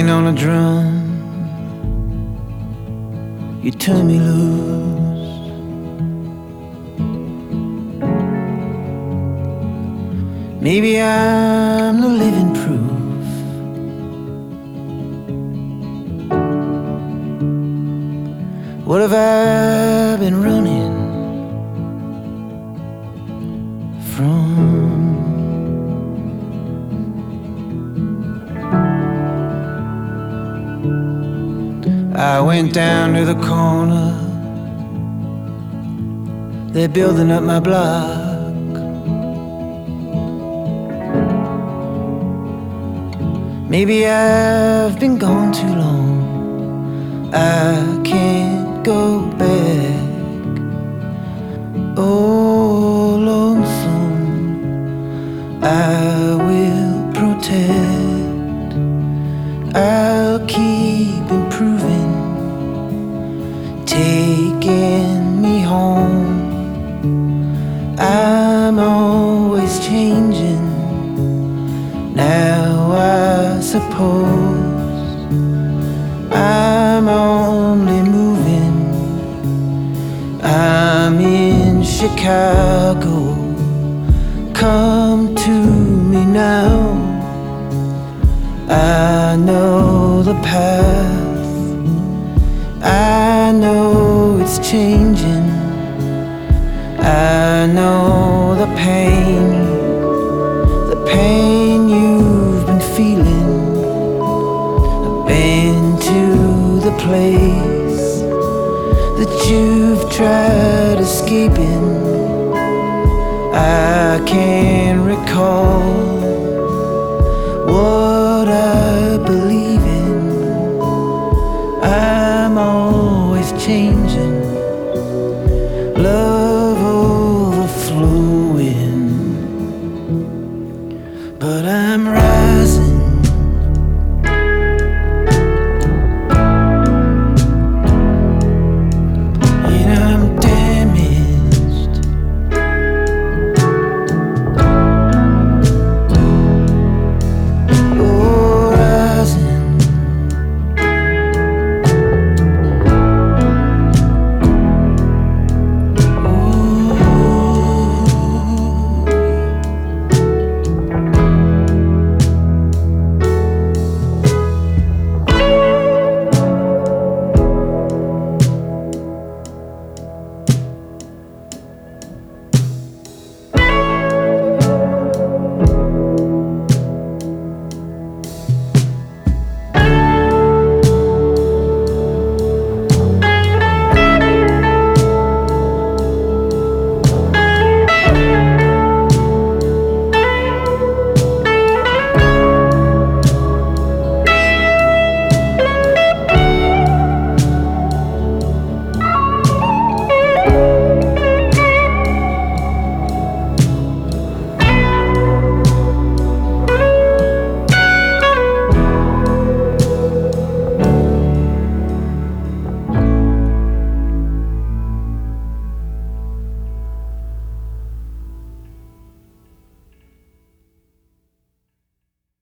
banging on a drum. You turn me loose. Maybe I'm the living proof. What have I been running from? I went down to the corner. They're building up my block. Maybe I've been gone too long. I can't go back. Oh, lonesome, I will protect. I'll keep improving, taking me home. I'm always changing. Now I suppose I'm only moving. I'm in Chicago. Come to me now. I know the path. I know it's changing. I know the pain you've been feeling. I've been to the place that you've tried escaping. I can't recall what